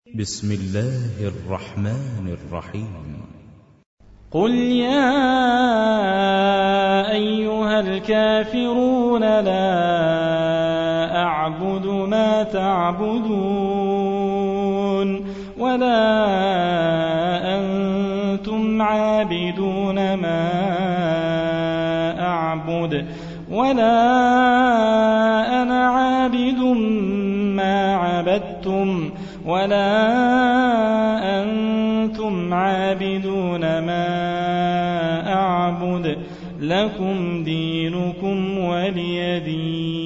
بسم الله الرحمن الرحيم. قل يا أيها الكافرون لا أعبد ما تعبدون ولا أنتم عابدون ما أعبد ولا أنا عابد ما عبدتم ولا أنتم عابدون ما أعبد لكم دينكم ولي دين.